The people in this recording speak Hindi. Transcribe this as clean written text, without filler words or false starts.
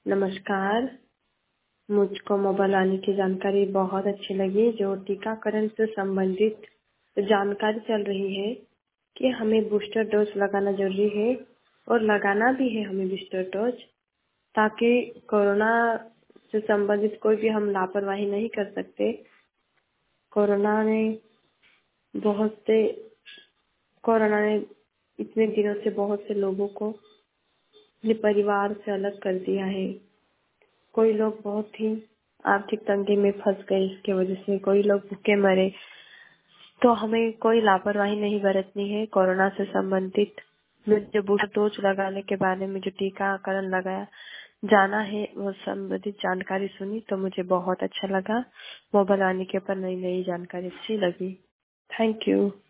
नमस्कार। मुझको मोबाइल आने की जानकारी बहुत अच्छी लगी। जो टीकाकरण से संबंधित जानकारी चल रही है कि हमें बूस्टर डोज लगाना जरूरी है और लगाना भी है हमें बूस्टर डोज, ताकि कोरोना से संबंधित कोई भी हम लापरवाही नहीं कर सकते। बहुत से कोरोना ने इतने दिनों से बहुत से लोगों को अपने परिवार से अलग कर दिया है। कोई लोग बहुत ही आर्थिक तंगी में फंस गए, इसके वजह से कोई लोग भूखे मरे। तो हमें कोई लापरवाही नहीं बरतनी है। कोरोना से संबंधित मुझे बूस्टर डोज लगाने के बारे में जो टीकाकरण लगाया जाना है वो संबंधित जानकारी सुनी तो मुझे बहुत अच्छा लगा। मोबाइल आने के ऊपर नई नई जानकारी अच्छी लगी। Thank you.